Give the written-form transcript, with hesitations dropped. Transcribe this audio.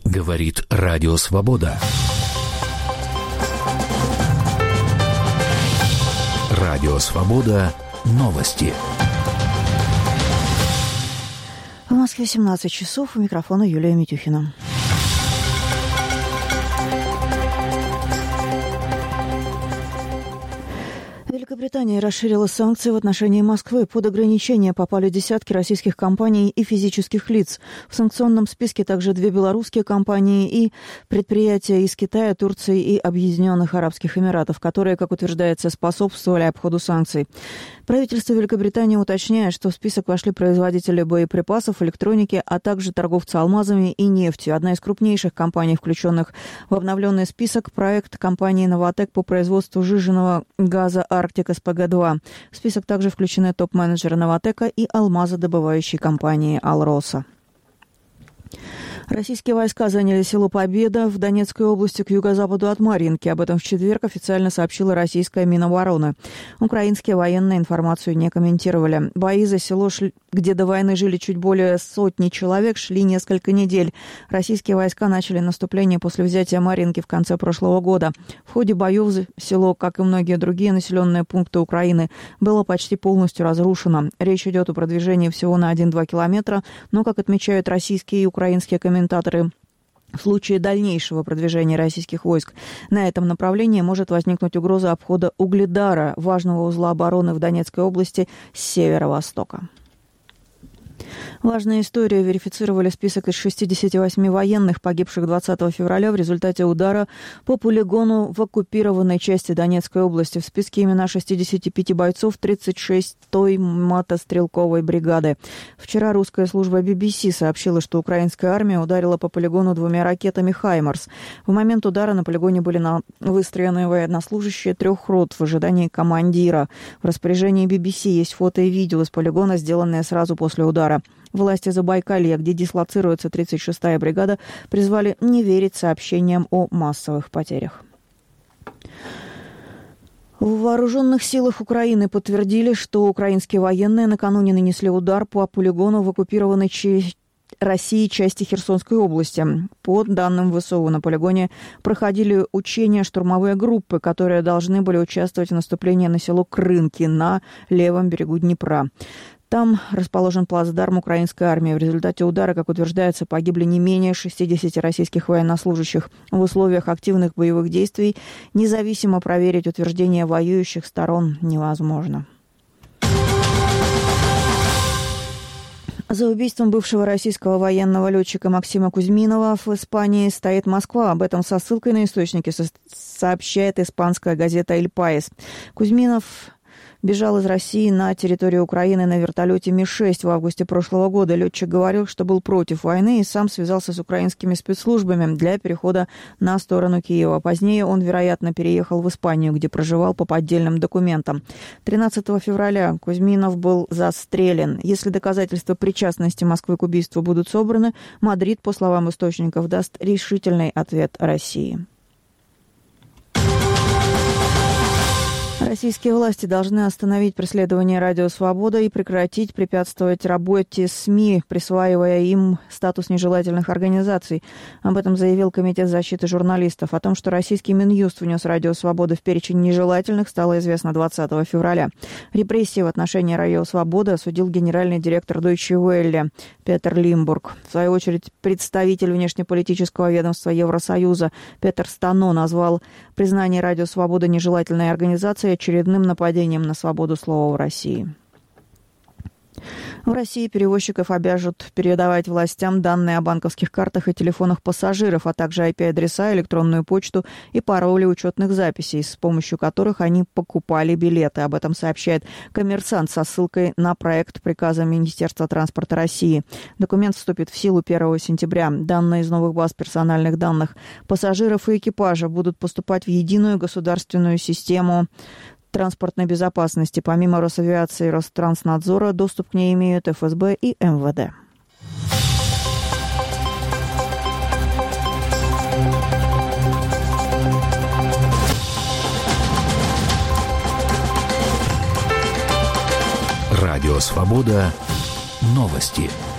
Говорит Радио Свобода. Радио Свобода. Новости. В Москве 17 часов. У микрофона Юлия Митюхина. Великобритания расширила санкции в отношении Москвы. Под ограничения попали десятки российских компаний и физических лиц. В санкционном списке также 2 белорусские компании и предприятия из Китая, Турции и Объединенных Арабских Эмиратов, которые, как утверждается, способствовали обходу санкций. Правительство Великобритании уточняет, что в список вошли производители боеприпасов, электроники, а также торговцы алмазами и нефтью. Одна из крупнейших компаний, включенных в обновленный список, проект компании «Новатэк» по производству сжиженного газа «Арктик СПГ-2». В список также включены топ-менеджеры «Новатэка» и алмазодобывающей компании «Алроса». Российские войска заняли село Победа в Донецкой области к юго-западу от Марьинки. Об этом в четверг официально сообщила российская Минобороны. Украинские военные информацию не комментировали. Бои за село, где до войны жили чуть более 100 человек, шли несколько недель. Российские войска начали наступление после взятия Марьинки в конце прошлого года. В ходе боев село, как и многие другие населенные пункты Украины, было почти полностью разрушено. Речь идет о продвижении всего на 1-2 километра, но, как отмечают российские и украинские комментаторы, в случае дальнейшего продвижения российских войск на этом направлении может возникнуть угроза обхода Угледара, важного узла обороны в Донецкой области с северо-востока. Важная история. Верифицировали список из 68 военных, погибших 20 февраля в результате удара по полигону в оккупированной части Донецкой области. В списке имена 65 бойцов 36-й мотострелковой бригады. Вчера русская служба BBC сообщила, что украинская армия ударила по полигону 2 ракетами «Хаймарс». В момент удара на полигоне были выстроены военнослужащие 3 рот в ожидании командира. В распоряжении BBC есть фото и видео с полигона, сделанные сразу после удара. Власти Забайкалья, где дислоцируется 36-я бригада, призвали не верить сообщениям о массовых потерях. В вооруженных силах Украины подтвердили, что украинские военные накануне нанесли удар по полигону в оккупированной России части Херсонской области. По данным ВСУ, на полигоне проходили учения штурмовые группы, которые должны были участвовать в наступлении на село Крынки на левом берегу Днепра. Там расположен плацдарм украинской армии. В результате удара, как утверждается, погибли не менее 60 российских военнослужащих. В условиях активных боевых действий независимо проверить утверждения воюющих сторон невозможно. За убийством бывшего российского военного летчика Максима Кузьминова в Испании стоит Москва. Об этом со ссылкой на источники сообщает испанская газета «Эль Паис». Кузьминов бежал из России на территорию Украины на вертолете Ми-6 в августе прошлого года. Летчик говорил, что был против войны и сам связался с украинскими спецслужбами для перехода на сторону Киева. Позднее он, вероятно, переехал в Испанию, где проживал по поддельным документам. 13 февраля Кузьминов был застрелен. Если доказательства причастности Москвы к убийству будут собраны, Мадрид, по словам источников, даст решительный ответ России. Российские власти должны остановить преследование «Радио Свобода» и прекратить препятствовать работе СМИ, присваивая им статус нежелательных организаций. Об этом заявил Комитет защиты журналистов. О том, что российский Минюст внес «Радио Свобода» в перечень нежелательных, стало известно 20 февраля. Репрессии в отношении «Радио Свобода» осудил генеральный директор Deutsche Welle Петер Лимбург. В свою очередь, представитель внешнеполитического ведомства Евросоюза Петер Стано назвал признание «Радио Свобода» нежелательной организацией очередным нападением на свободу слова в России. В России перевозчиков обяжут передавать властям данные о банковских картах и телефонах пассажиров, а также IP-адреса, электронную почту и пароли учетных записей, с помощью которых они покупали билеты. Об этом сообщает «Коммерсант» со ссылкой на проект приказа Министерства транспорта России. Документ вступит в силу 1 сентября. Данные из новых баз персональных данных пассажиров и экипажа будут поступать в единую государственную систему транспортной безопасности. Помимо Росавиации и Ространснадзора, доступ к ней имеют ФСБ и МВД. Радио Свобода. Новости.